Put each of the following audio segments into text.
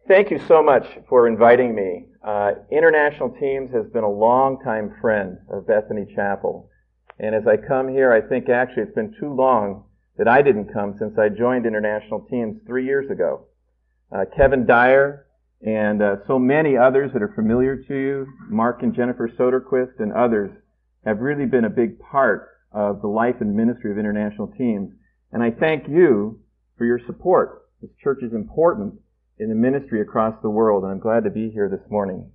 Thank you so much for inviting me. International Teams has been a long-time friend of Bethany Chapel. And as I come here, I think actually it's been too long that I didn't come since I joined International Teams 3 years ago. Kevin Dyer and so many others that are familiar to you, Mark and Jennifer Soderquist and others, have really been a big part of the life and ministry of International Teams. And I thank you for your support. This church is important in the ministry across the world, and I'm glad to be here this morning.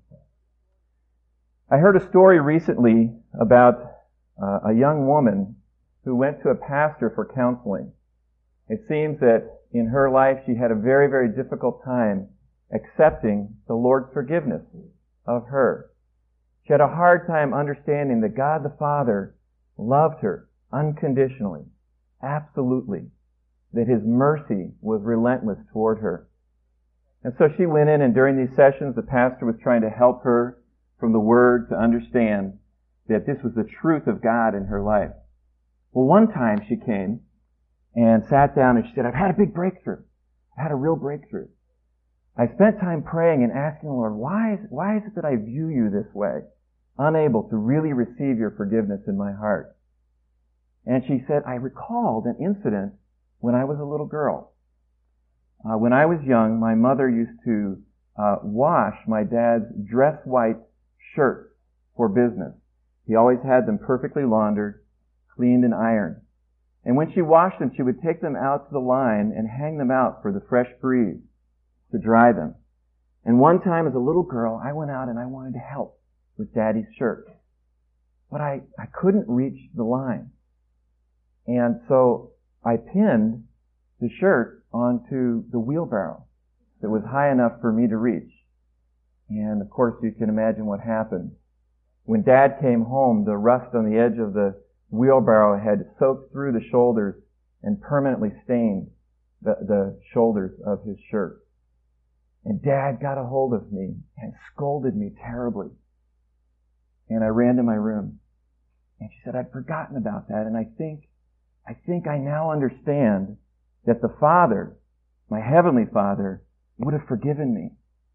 I heard a story recently about a young woman who went to a pastor for counseling. It seems that in her life she had a very, very difficult time accepting the Lord's forgiveness of her. She had a hard time understanding that God the Father loved her unconditionally, absolutely, that His mercy was relentless toward her. And so she went in, and during these sessions, the pastor was trying to help her from the Word to understand that this was the truth of God in her life. Well, one time she came and sat down and she said, I've had a big breakthrough. I had a real breakthrough. I spent time praying and asking the Lord, why is it that I view you this way, unable to really receive your forgiveness in my heart? And she said, I recalled an incident when I was a little girl. When I was young, my mother used to wash my dad's dress white shirts for business. He always had them perfectly laundered, cleaned and ironed. And when she washed them, she would take them out to the line and hang them out for the fresh breeze to dry them. And one time as a little girl, I went out and I wanted to help with Daddy's shirt. But I couldn't reach the line. And so I pinned the shirt onto the wheelbarrow that was high enough for me to reach. And of course you can imagine what happened. When Dad came home, the rust on the edge of the wheelbarrow had soaked through the shoulders and permanently stained the shoulders of his shirt. And Dad got a hold of me and scolded me terribly. And I ran to my room. And she said, I'd forgotten about that, and I think I now understand that the Father, my Heavenly Father, would have forgiven me.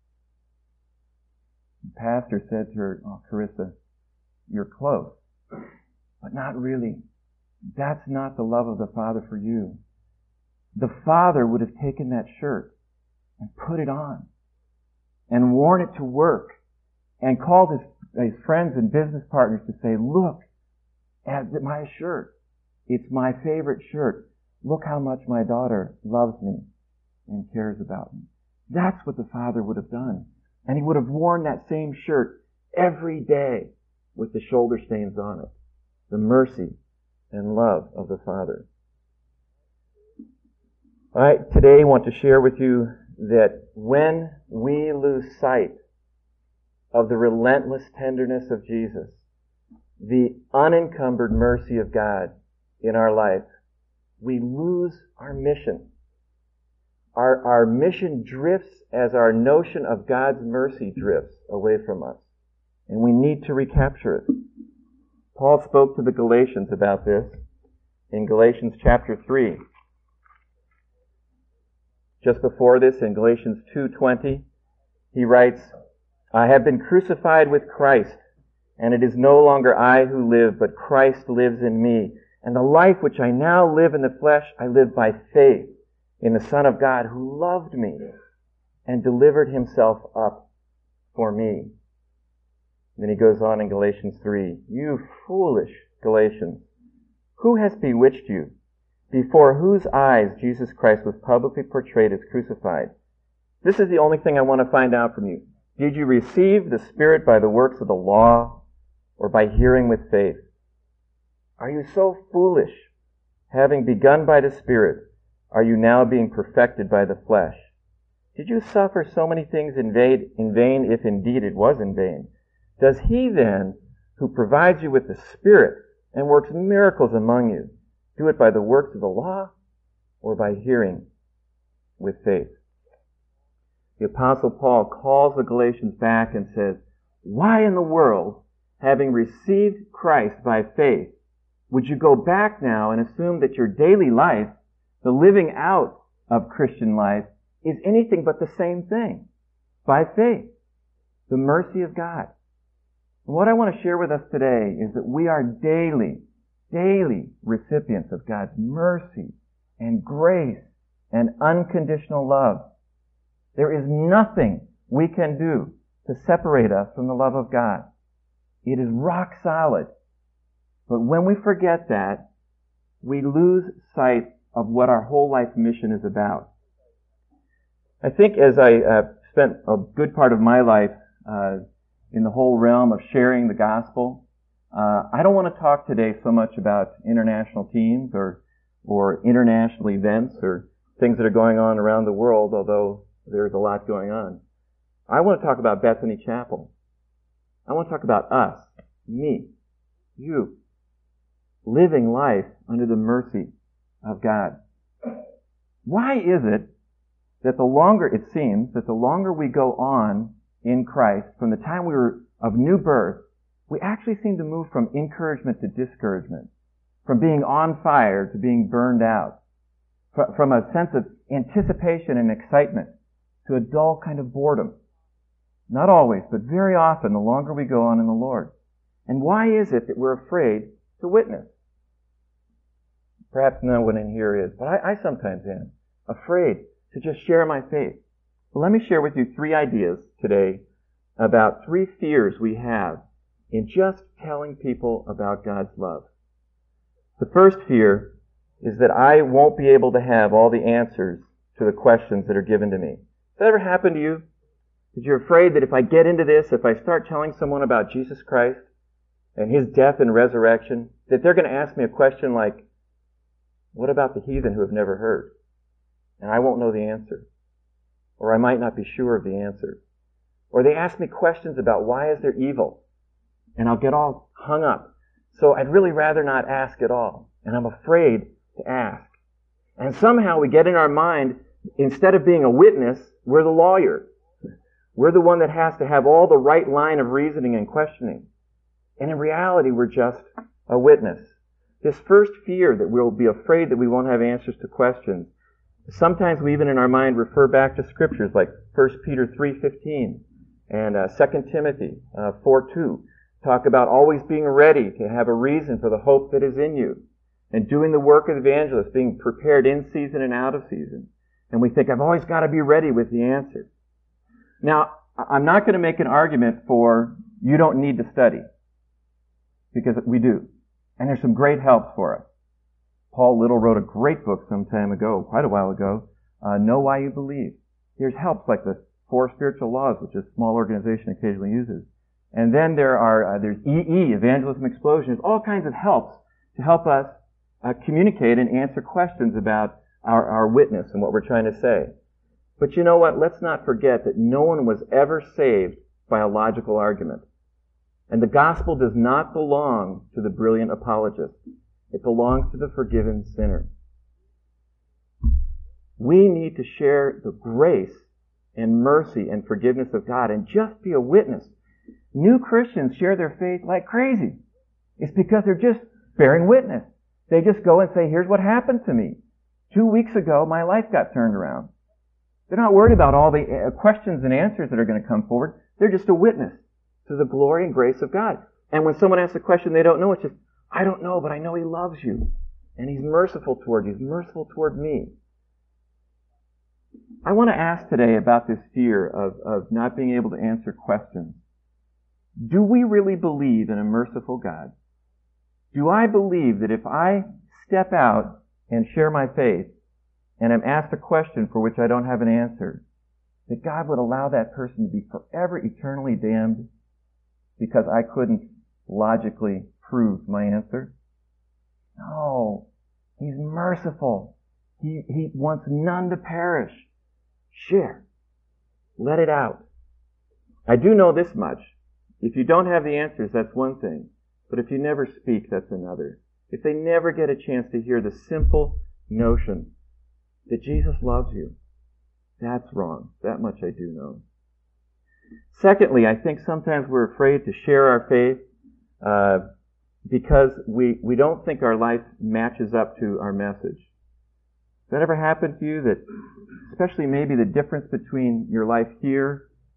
The pastor said to her, oh, Carissa, you're close, but not really. That's not the love of the Father for you. The Father would have taken that shirt and put it on and worn it to work and called his friends and business partners to say, look at my shirt. It's my favorite shirt. Look how much my daughter loves me and cares about me. That's what the Father would have done. And He would have worn that same shirt every day with the shoulder stains on it. The mercy and love of the Father. I today want to share with you that when we lose sight of the relentless tenderness of Jesus, the unencumbered mercy of God in our life, we lose our mission. Our mission drifts as our notion of God's mercy drifts away from us. And we need to recapture it. Paul spoke to the Galatians about this in Galatians chapter 3. Just before this, in Galatians 2:20, he writes, I have been crucified with Christ, and it is no longer I who live, but Christ lives in me. And the life which I now live in the flesh, I live by faith in the Son of God who loved me and delivered Himself up for me. Then he goes on in Galatians 3, you foolish Galatians, who has bewitched you, before whose eyes Jesus Christ was publicly portrayed as crucified? This is the only thing I want to find out from you. Did you receive the Spirit by the works of the law or by hearing with faith? Are you so foolish? Having begun by the Spirit, are you now being perfected by the flesh? Did you suffer so many things in vain, if indeed it was in vain? Does He then, who provides you with the Spirit and works miracles among you, do it by the works of the law or by hearing with faith? The Apostle Paul calls the Galatians back and says, why in the world, having received Christ by faith, would you go back now and assume that your daily life, the living out of Christian life, is anything but the same thing? By faith. The mercy of God. And what I want to share with us today is that we are daily recipients of God's mercy and grace and unconditional love. There is nothing we can do to separate us from the love of God. It is rock solid. But when we forget that, we lose sight of what our whole life mission is about. I think as I spent a good part of my life in the whole realm of sharing the gospel, I don't want to talk today so much about international teams or international events or things that are going on around the world, although there's a lot going on. I want to talk about Bethany Chapel. I want to talk about us, me, you, living life under the mercy of God. Why is it that the longer we go on in Christ, from the time we were of new birth, we actually seem to move from encouragement to discouragement, from being on fire to being burned out, from a sense of anticipation and excitement to a dull kind of boredom. Not always, but very often, the longer we go on in the Lord. And why is it that we're afraid to witness? Perhaps no one in here is, but I sometimes am afraid to just share my faith. Well, let me share with you 3 ideas today about 3 fears we have in just telling people about God's love. The first fear is that I won't be able to have all the answers to the questions that are given to me. Has that ever happened to you? That you're afraid that if I get into this, if I start telling someone about Jesus Christ and His death and resurrection, that they're going to ask me a question like, what about the heathen who have never heard? And I won't know the answer. Or I might not be sure of the answer. Or they ask me questions about why is there evil? And I'll get all hung up. So I'd really rather not ask at all. And I'm afraid to ask. And somehow we get in our mind, instead of being a witness, we're the lawyer. We're the one that has to have all the right line of reasoning and questioning. And in reality, we're just a witness. This first fear that we'll be afraid that we won't have answers to questions. Sometimes we even in our mind refer back to scriptures like 1 Peter 3:15 and 2 Timothy 4:2. Talk about always being ready to have a reason for the hope that is in you. And doing the work of the evangelist, being prepared in season and out of season. And we think, I've always got to be ready with the answer. Now, I'm not going to make an argument for you don't need to study. Because we do. And there's some great helps for us. Paul Little wrote a great book some time ago, quite a while ago, Know Why You Believe. There's helps like the 4 Spiritual Laws, which a small organization occasionally uses. And then there's EE, Evangelism Explosion. There's all kinds of helps to help us communicate and answer questions about our witness and what we're trying to say. But you know what? Let's not forget that no one was ever saved by a logical argument. And the gospel does not belong to the brilliant apologist. It belongs to the forgiven sinner. We need to share the grace and mercy and forgiveness of God and just be a witness. New Christians share their faith like crazy. It's because they're just bearing witness. They just go and say, here's what happened to me. 2 weeks ago, my life got turned around. They're not worried about all the questions and answers that are going to come forward. They're just a witness to the glory and grace of God. And when someone asks a question they don't know, it's just, I don't know, but I know He loves you. And He's merciful toward you. He's merciful toward me. I want to ask today about this fear of not being able to answer questions. Do we really believe in a merciful God? Do I believe that if I step out and share my faith, and I'm asked a question for which I don't have an answer, that God would allow that person to be forever eternally damned because I couldn't logically prove my answer? No. He's merciful. He wants none to perish. Share. Let it out. I do know this much. If you don't have the answers, that's one thing. But if you never speak, that's another. If they never get a chance to hear the simple notion that Jesus loves you, that's wrong. That much I do know. Secondly, I think sometimes we're afraid to share our faith because we don't think our life matches up to our message. Has that ever happened to you, that especially maybe the difference between your life here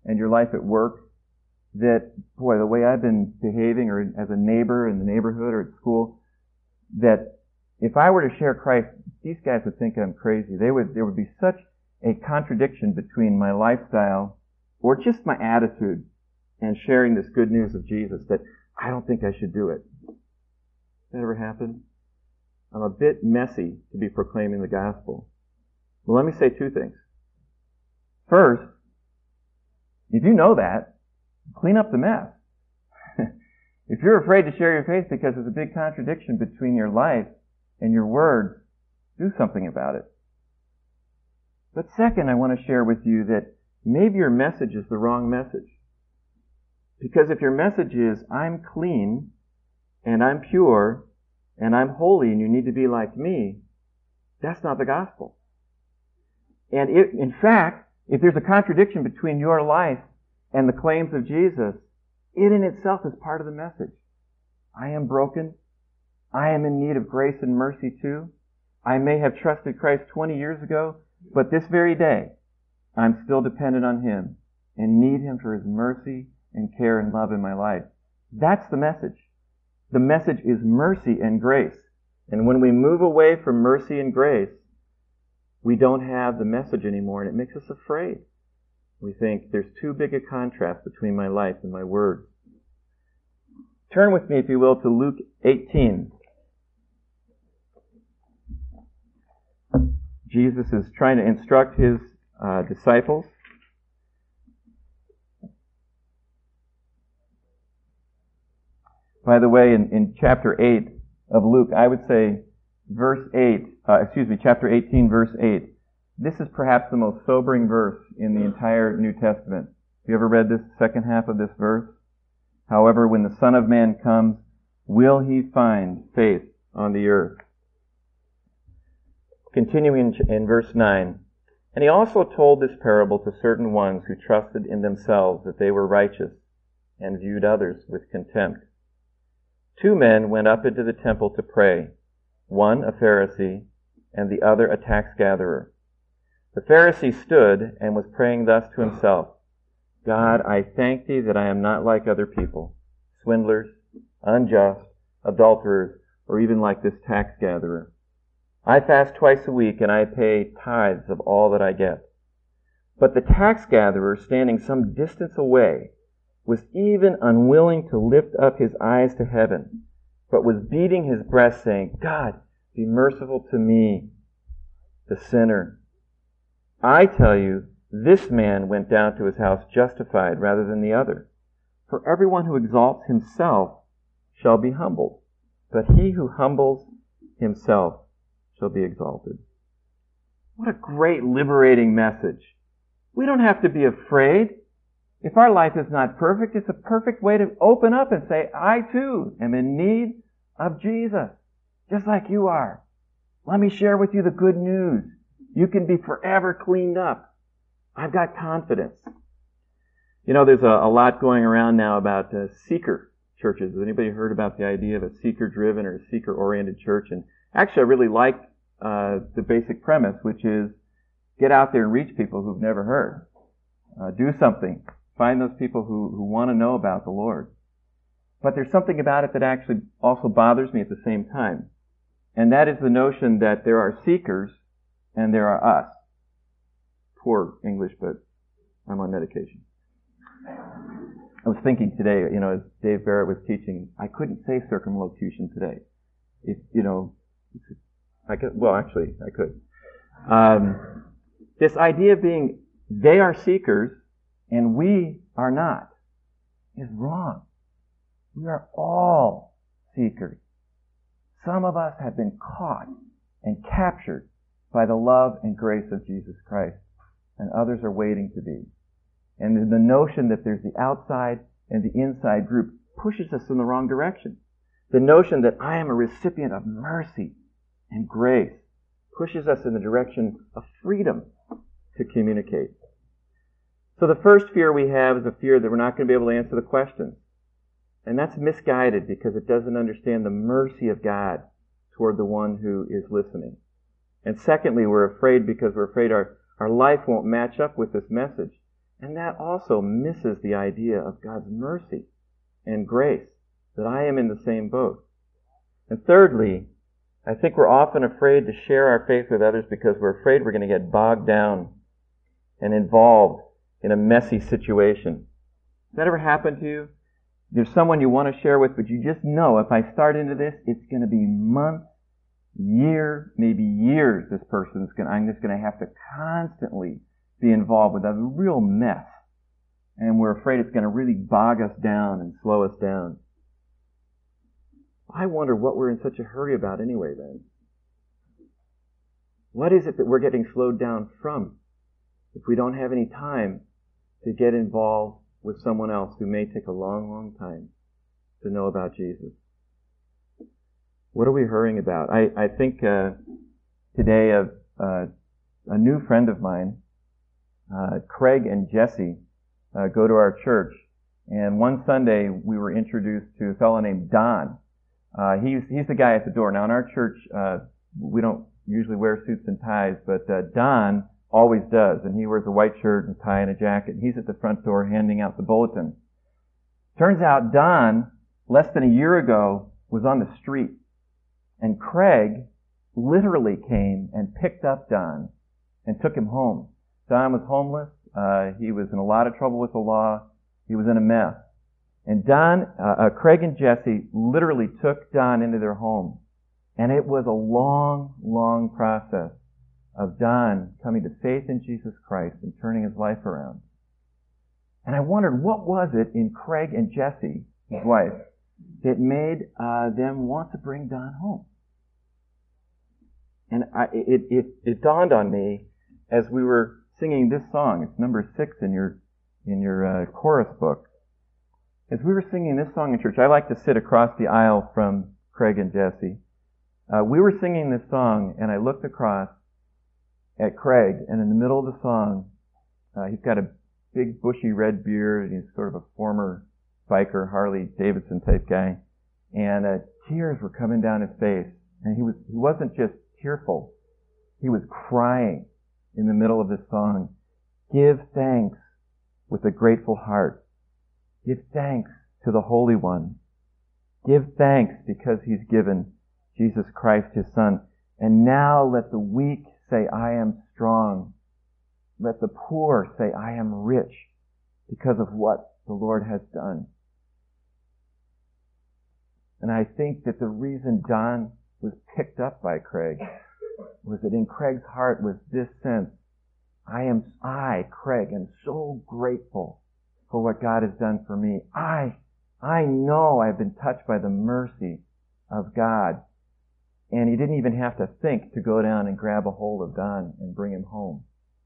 and your life at work, that, boy, the way I've been behaving, or as a neighbor in the neighborhood or at school, that if I were to share Christ, these guys would think I'm crazy. There would be such a contradiction between my lifestyle or just my attitude and sharing this good news of Jesus that I don't think I should do it. That ever happened? I'm a bit messy to be proclaiming the gospel. Well, let me say two things. First, if you know that, clean up the mess. If you're afraid to share your faith because there's a big contradiction between your life and your words, do something about it. But second, I want to share with you that maybe your message is the wrong message. Because if your message is, I'm clean, and I'm pure, and I'm holy, and you need to be like me, that's not the gospel. And in fact, if there's a contradiction between your life and the claims of Jesus, it in itself is part of the message. I am broken. I am in need of grace and mercy too. I may have trusted Christ 20 years ago, but this very day, I'm still dependent on Him and need Him for His mercy and care and love in my life. That's the message. The message is mercy and grace. And when we move away from mercy and grace, we don't have the message anymore, and it makes us afraid. We think there's too big a contrast between my life and my words. Turn with me, if you will, to Luke 18. Jesus is trying to instruct His disciples. By the way, in chapter 8 of Luke, I would say chapter 18, verse 8. This is perhaps the most sobering verse in the entire New Testament. Have you ever read this second half of this verse? However, when the Son of Man comes, will He find faith on the earth? Continuing in verse 9. And He also told this parable to certain ones who trusted in themselves that they were righteous and viewed others with contempt. 2 men went up into the temple to pray, one a Pharisee and the other a tax gatherer. The Pharisee stood and was praying thus to himself, God, I thank Thee that I am not like other people, swindlers, unjust, adulterers, or even like this tax gatherer. I fast twice a week and I pay tithes of all that I get. But the tax gatherer, standing some distance away, was even unwilling to lift up his eyes to heaven, but was beating his breast, saying, God, be merciful to me, the sinner. I tell you, this man went down to his house justified rather than the other. For everyone who exalts himself shall be humbled, but he who humbles himself shall be exalted. What a great liberating message. We don't have to be afraid. If our life is not perfect, it's a perfect way to open up and say, I too am in need of Jesus, just like you are. Let me share with you the good news. You can be forever cleaned up. I've got confidence. You know, there's a lot going around now about seeker churches. Has anybody heard about the idea of a seeker-driven or seeker-oriented church? And actually, I really like the basic premise, which is get out there and reach people who've never heard. Do something. Find those people who want to know about the Lord. But there's something about it that actually also bothers me at the same time. And that is the notion that there are seekers and there are us. Poor English, but I'm on medication. I was thinking today, as Dave Barrett was teaching, I couldn't say circumlocution today. I could. This idea of being, they are seekers and we are not, is wrong. We are all seekers. Some of us have been caught and captured by the love and grace of Jesus Christ, and others are waiting to be. And the notion that there's the outside and the inside group pushes us in the wrong direction. The notion that I am a recipient of mercy and grace pushes us in the direction of freedom to communicate. So the first fear we have is a fear that we're not going to be able to answer the questions. And that's misguided because it doesn't understand the mercy of God toward the one who is listening. And secondly, we're afraid because we're afraid our life won't match up with this message. And that also misses the idea of God's mercy and grace, that I am in the same boat. And thirdly, I think we're often afraid to share our faith with others because we're afraid we're going to get bogged down and involved in a messy situation. Has that ever happened to you? There's someone you want to share with, but you just know if I start into this, it's going to be months, years, maybe years I'm just going to have to constantly be involved with a real mess. And we're afraid it's going to really bog us down and slow us down. I wonder what we're in such a hurry about anyway then. What is it that we're getting slowed down from if we don't have any time to get involved with someone else who may take a long, long time to know about Jesus? What are we hurrying about? I think today of a new friend of mine, Craig and Jesse, go to our church. And one Sunday we were introduced to a fellow named Don. He's the guy at the door. Now in our church, we don't usually wear suits and ties, but Don always does. And he wears a white shirt and tie and a jacket. And he's at the front door handing out the bulletin. Turns out Don, less than a year ago, was on the street. And Craig literally came and picked up Don and took him home. Don was homeless. He was in a lot of trouble with the law. He was in a mess. And Craig and Jesse literally took Don into their home. And it was a long, long process of Don coming to faith in Jesus Christ and turning his life around. And I wondered, what was it in Craig and Jesse, his wife, that made them want to bring Don home? And it dawned on me as we were singing this song. It's number 6 in your chorus book. As we were singing this song in church, I like to sit across the aisle from Craig and Jesse. We were singing this song, and I looked across at Craig, and in the middle of the song, he's got a big bushy red beard, and he's sort of a former biker, Harley Davidson type guy, and tears were coming down his face. And he wasn't just tearful, he was crying in the middle of this song. Give thanks with a grateful heart. Give thanks to the Holy One. Give thanks because He's given Jesus Christ His Son. And now let the weak say, I am strong. Let the poor say, I am rich because of what the Lord has done. And I think that the reason Don was picked up by Craig was that in Craig's heart was this sense, Craig, am so grateful for what God has done for me. I know I've been touched by the mercy of God. And he didn't even have to think to go down and grab a hold of Don and bring him home.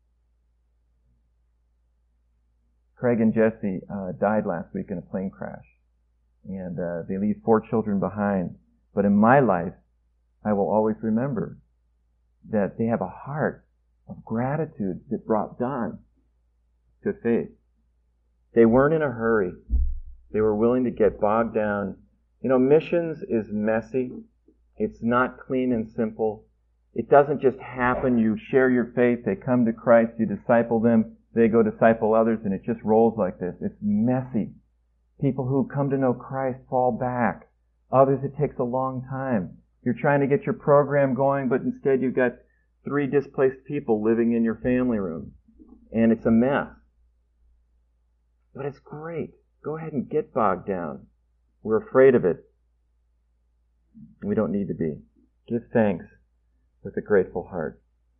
Craig and Jesse died last week in a plane crash. And they leave 4 children behind. But in my life, I will always remember that they have a heart of gratitude that brought Don to faith. They weren't in a hurry. They were willing to get bogged down. You know, missions is messy. It's not clean and simple. It doesn't just happen. You share your faith, they come to Christ, you disciple them, they go disciple others, and it just rolls like this. It's messy. People who come to know Christ fall back. Others, it takes a long time. You're trying to get your program going, but instead you've got 3 displaced people living in your family room. And it's a mess. But it's great. Go ahead and get bogged down. We're afraid of it. We don't need to be. Give thanks with a grateful heart.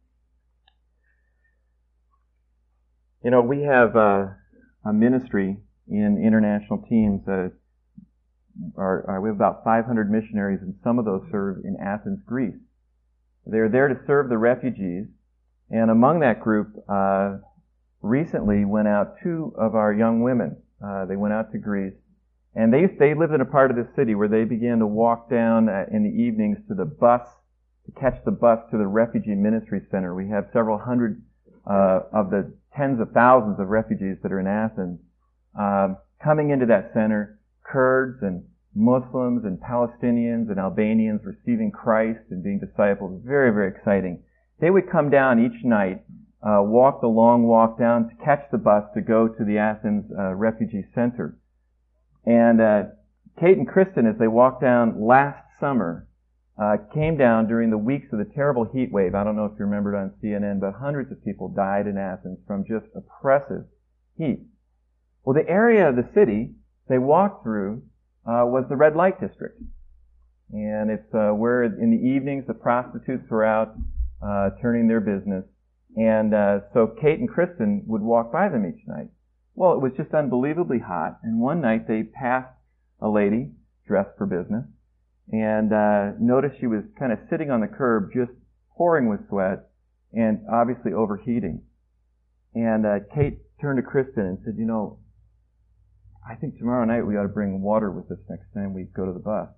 You know, we have a ministry in international teams. We have about 500 missionaries, and some of those serve in Athens, Greece. They're there to serve the refugees, and among that group, recently went out 2 of our young women. They went out to Greece, and they lived in a part of the city where they began to walk down in the evenings to catch the bus to the Refugee Ministry Center. We have several hundred of the tens of thousands of refugees that are in Athens coming into that center. Kurds and Muslims and Palestinians and Albanians receiving Christ and being discipled. Very, very exciting. They would come down each night walked the long walk down to catch the bus to go to the Athens Refugee Center. And Kate and Kristen, as they walked down last summer, came down during the weeks of the terrible heat wave. I don't know if you remembered on CNN, but hundreds of people died in Athens from just oppressive heat. Well, the area of the city they walked through was the red light district. And it's where in the evenings the prostitutes were out turning their business. And so Kate and Kristen would walk by them each night. Well, it was just unbelievably hot. And one night they passed a lady dressed for business and noticed she was kind of sitting on the curb just pouring with sweat and obviously overheating. And Kate turned to Kristen and said, you know, I think tomorrow night we ought to bring water with us next time we go to the bus.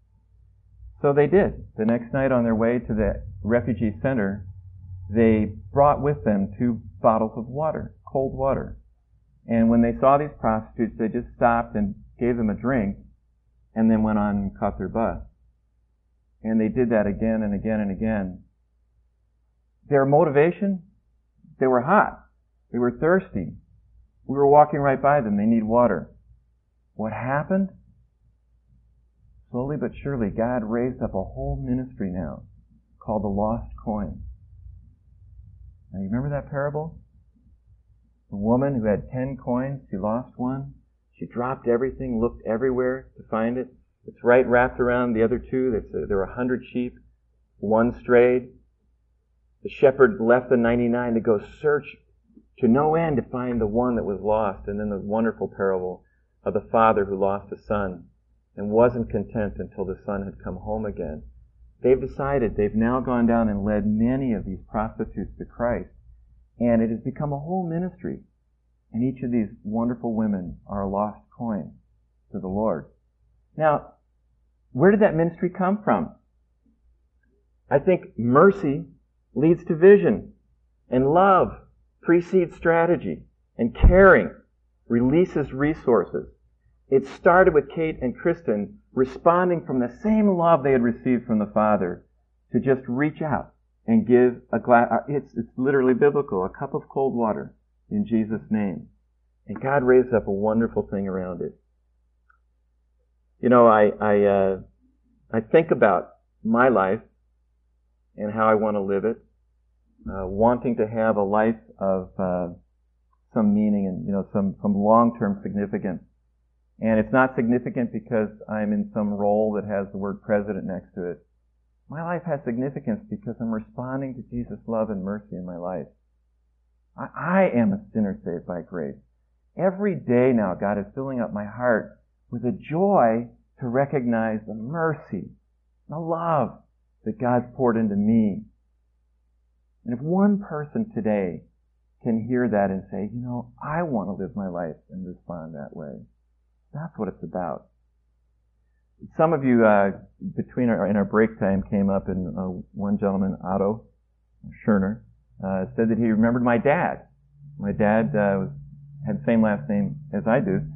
So they did. The next night on their way to the refugee center, they brought with them 2 bottles of water, cold water. And when they saw these prostitutes, they just stopped and gave them a drink and then went on and caught their bus. And they did that again and again and again. Their motivation? They were hot. They were thirsty. We were walking right by them. They need water. What happened? Slowly but surely, God raised up a whole ministry now called the Lost Coin. Now, you remember that parable? The woman who had 10 coins, she lost one. She dropped everything, looked everywhere to find it. It's right wrapped around the other 2. There were 100 sheep. 1 strayed. The shepherd left the 99 to go search to no end to find the one that was lost. And then the wonderful parable of the father who lost a son and wasn't content until the son had come home again. They've decided, they've now gone down and led many of these prostitutes to Christ. And it has become a whole ministry. And each of these wonderful women are a lost coin to the Lord. Now, where did that ministry come from? I think mercy leads to vision, and love precedes strategy, and caring releases resources. It started with Kate and Kristen responding from the same love they had received from the Father to just reach out and give a glass, it's literally biblical, a cup of cold water in Jesus' name. And God raised up a wonderful thing around it. You know, I think about my life and how I want to live it, wanting to have a life of some meaning and, you know, some long-term significance. And it's not significant because I'm in some role that has the word president next to it. My life has significance because I'm responding to Jesus' love and mercy in my life. I am a sinner saved by grace. Every day now, God is filling up my heart with a joy to recognize the mercy, the love that God's poured into me. And if one person today can hear that and say, you know, I want to live my life and respond that way, that's what it's about. Some of you, in our break time, came up and one gentleman, Otto Scherner, said that he remembered my dad. My dad had the same last name as I do,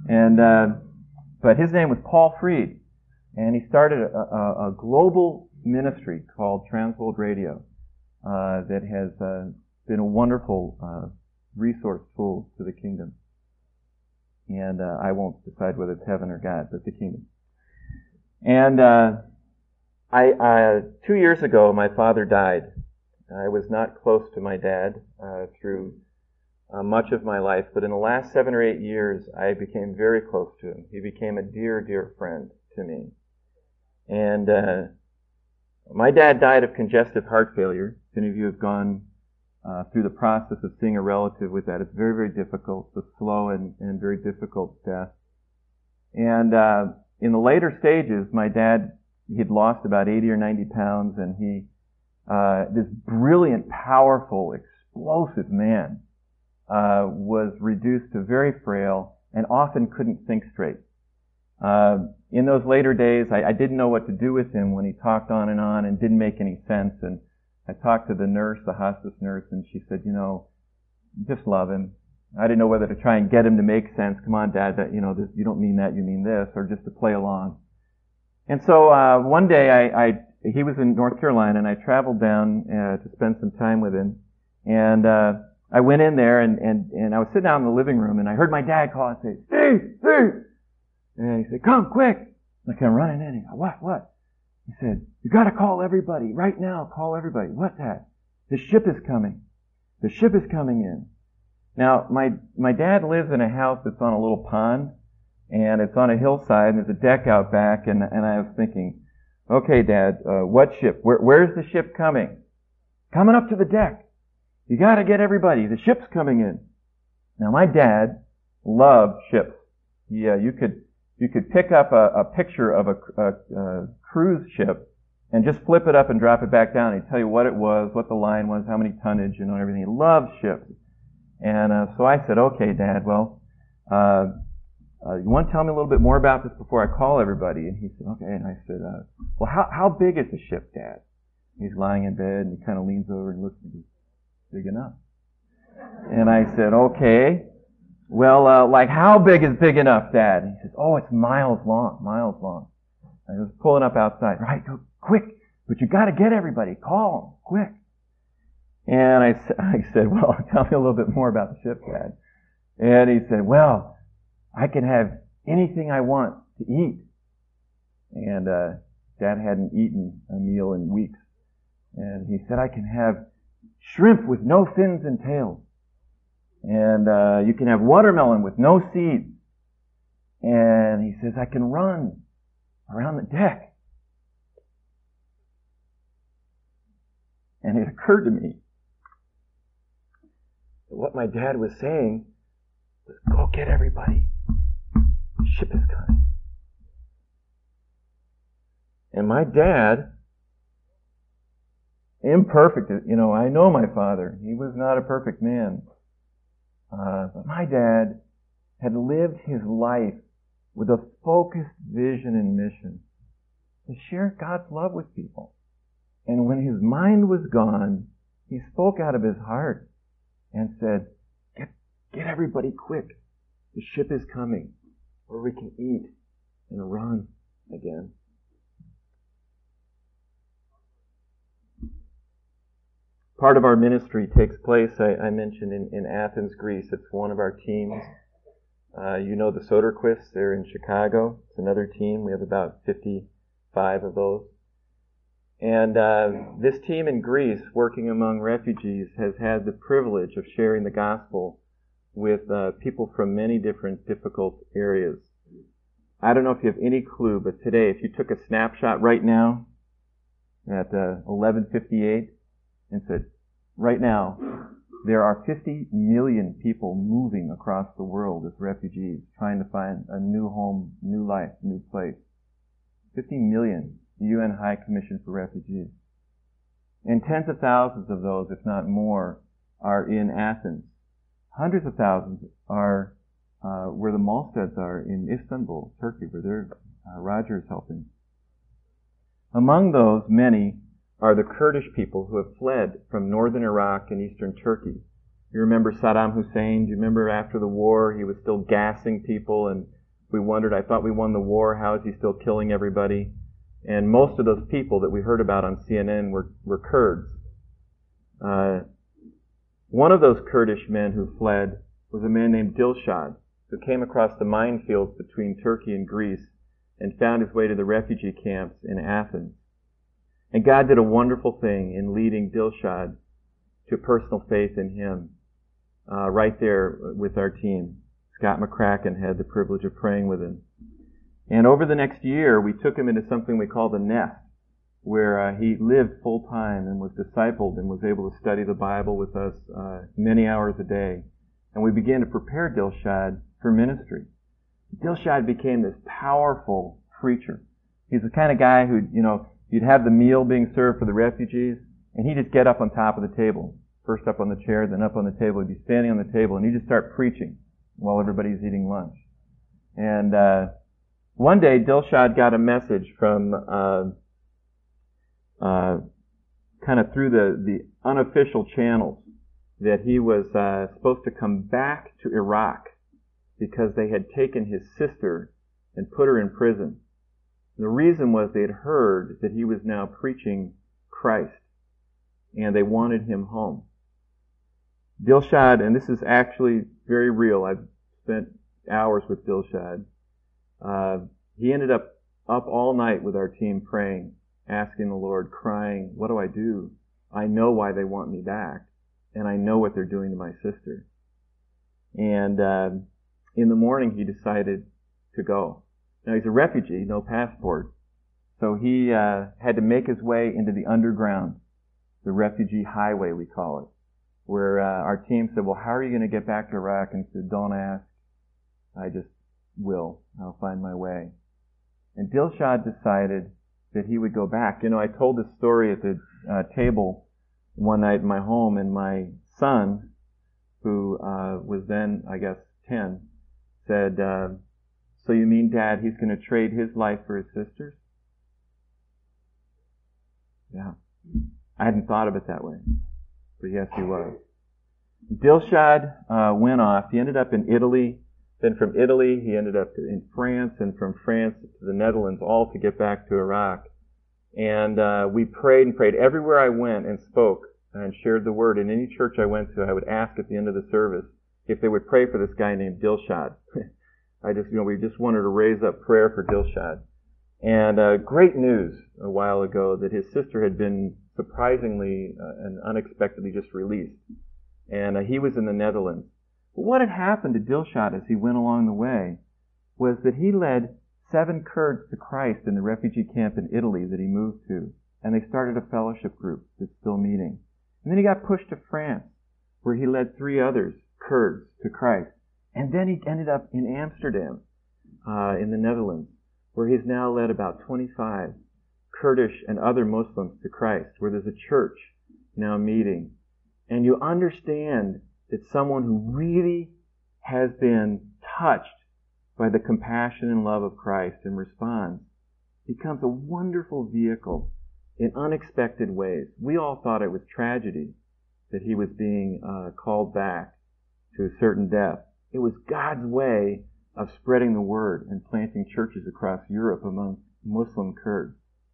but his name was Paul Freed, and he started a global ministry called Transworld Radio that has been a wonderful resource tool to the kingdom. And I won't decide whether it's heaven or God, but the kingdom. And 2 years ago, my father died. I was not close to my dad through much of my life, but in the last 7 or 8 years, I became very close to him. He became a dear, dear friend to me. And my dad died of congestive heart failure. If any of you have gone through the process of seeing a relative with that, it's very, very difficult. It's a slow and very difficult death. And in the later stages, my dad, he'd lost about 80 or 90 pounds, and he, this brilliant, powerful, explosive man, was reduced to very frail and often couldn't think straight. In those later days, I didn't know what to do with him when he talked on and didn't make any sense. And I talked to the nurse, the hospice nurse, and she said, you know, just love him. I didn't know whether to try and get him to make sense. Come on, Dad, that, you know, this, you don't mean that, you mean this, or just to play along. And so one day he was in North Carolina, and I traveled down to spend some time with him. And I went in there and I was sitting out in the living room and I heard my dad call and say, "Steve, Steve!" And he said, "Come, quick!" And I come running in. He said, "What? He said, "You got to call everybody right now. Call everybody." "What's that?" "The ship is coming. The ship is coming in." Now, my dad lives in a house that's on a little pond, and it's on a hillside, and there's a deck out back, and I was thinking, "Okay, Dad, what ship? Where's the ship coming?" "Coming up to the deck. You got to get everybody. The ship's coming in." Now, my dad loved ships. Yeah, you could pick up a picture of a cruise ship and just flip it up and drop it back down. He'd tell you what it was, what the line was, how many tonnage, and everything. He loved ships. And so I said, "Okay, Dad, well, you want to tell me a little bit more about this before I call everybody?" And he said, "Okay." And I said, "Well, how big is the ship, Dad?" He's lying in bed, and he kind of leans over and looks at me. "Big enough." And I said, "Okay. Well, like how big is big enough, Dad?" And he says, "Oh, it's miles long, miles long." I was pulling up outside. "Right, go quick, but you got to get everybody. Call, quick." And I said, "Well, tell me a little bit more about the ship, Dad." And he said, "Well, I can have anything I want to eat." And Dad hadn't eaten a meal in weeks. And he said, "I can have shrimp with no fins and tails. And you can have watermelon with no seeds." And he says, "I can run around the deck." And it occurred to me that what my dad was saying was, "Go get everybody. The ship is coming." And my dad, imperfect, I know my father. He was not a perfect man. But my dad had lived his life with a focused vision and mission to share God's love with people. And when his mind was gone, he spoke out of his heart and said, Get everybody quick. The ship is coming, or we can eat and run again." Part of our ministry takes place, I mentioned, in Athens, Greece. It's one of our teams. You know the Soderquists, they're in Chicago. It's another team. We have about 55 of those. And this team in Greece, working among refugees, has had the privilege of sharing the gospel with people from many different difficult areas. I don't know if you have any clue, but today, if you took a snapshot right now at 11:58 and said, right now, there are 50 million people moving across the world as refugees, trying to find a new home, new life, new place. 50 million, the UN High Commission for Refugees. And tens of thousands of those, if not more, are in Athens. Hundreds of thousands are where the Malsteds are in Istanbul, Turkey, where Roger is helping. Among those, many are the Kurdish people who have fled from northern Iraq and eastern Turkey. You remember Saddam Hussein? Do you remember after the war he was still gassing people, and we wondered, I thought we won the war, how is he still killing everybody? And most of those people that we heard about on CNN were Kurds. One of those Kurdish men who fled was a man named Dilshad, who came across the minefields between Turkey and Greece and found his way to the refugee camps in Athens. And God did a wonderful thing in leading Dilshad to personal faith in Him right there with our team. Scott McCracken had the privilege of praying with him. And over the next year, we took him into something we call the Nest, where he lived full time and was discipled and was able to study the Bible with us many hours a day. And we began to prepare Dilshad for ministry. Dilshad became this powerful preacher. He's the kind of guy who, you'd have the meal being served for the refugees, and he'd just get up on top of the table. First up on the chair, then up on the table. He'd be standing on the table, and he'd just start preaching while everybody's eating lunch. And one day, Dilshad got a message from kind of through the unofficial channels that he was supposed to come back to Iraq because they had taken his sister and put her in prison. The reason was they had heard that he was now preaching Christ, and they wanted him home. Dilshad, and this is actually very real. I've spent hours with Dilshad. He ended up all night with our team praying, asking the Lord, crying, what do I do? I know why they want me back, and I know what they're doing to my sister. And in the morning, he decided to go. Now, he's a refugee, no passport. So he had to make his way into the underground, the refugee highway, we call it, where our team said, well, how are you going to get back to Iraq? And he said, don't ask. I just will. I'll find my way. And Dilshad decided that he would go back. You know, I told this story at the table one night in my home, and my son, who was then, I guess, 10, said, so you mean, Dad, he's going to trade his life for his sister's? Yeah. I hadn't thought of it that way. But yes, he was. Dilshad went off. He ended up in Italy. Then from Italy, he ended up in France, and from France to the Netherlands, all to get back to Iraq. And we prayed and prayed. Everywhere I went and spoke and shared the word, in any church I went to, I would ask at the end of the service if they would pray for this guy named Dilshad. We just wanted to raise up prayer for Dilshad. And great news a while ago that his sister had been surprisingly and unexpectedly just released. And he was in the Netherlands. But what had happened to Dilshad as he went along the way was that he led 7 Kurds to Christ in the refugee camp in Italy that he moved to. And they started a fellowship group that's still meeting. And then he got pushed to France, where he led 3 others, Kurds, to Christ. And then he ended up in Amsterdam, in the Netherlands, where he's now led about 25 Kurdish and other Muslims to Christ, where there's a church now meeting. And you understand that someone who really has been touched by the compassion and love of Christ and responds becomes a wonderful vehicle in unexpected ways. We all thought it was tragedy that he was being called back to a certain death. It was God's way of spreading the word and planting churches across Europe among Muslim Kurds.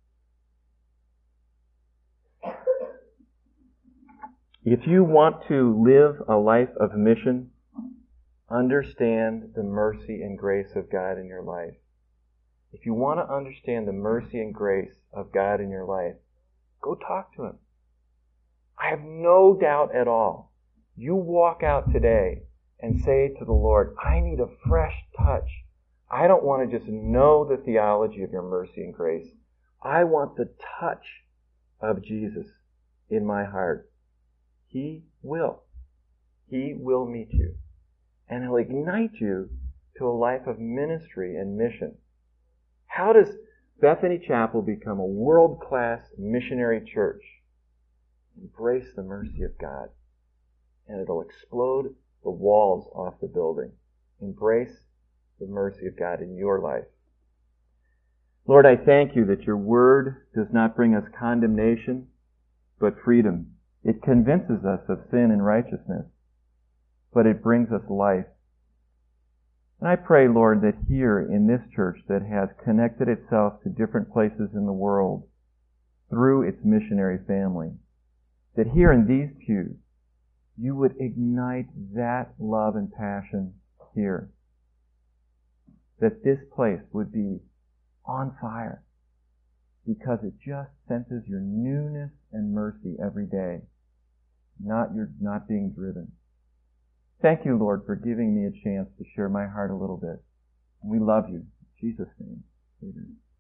If you want to live a life of mission, understand the mercy and grace of God in your life. If you want to understand the mercy and grace of God in your life, go talk to Him. I have no doubt at all. You walk out today and say to the Lord, I need a fresh touch. I don't want to just know the theology of your mercy and grace. I want the touch of Jesus in my heart. He will. He will meet you. And He'll ignite you to a life of ministry and mission. How does Bethany Chapel become a world-class missionary church? Embrace the mercy of God, and it'll explode the walls off the building. Embrace the mercy of God in your life. Lord, I thank You that Your Word does not bring us condemnation, but freedom. It convinces us of sin and righteousness, but it brings us life. And I pray, Lord, that here in this church that has connected itself to different places in the world through its missionary family, that here in these pews, You would ignite that love and passion here. That this place would be on fire because it just senses Your newness and mercy every day, not being driven. Thank You, Lord, for giving me a chance to share my heart a little bit. And we love You. In Jesus' name, amen.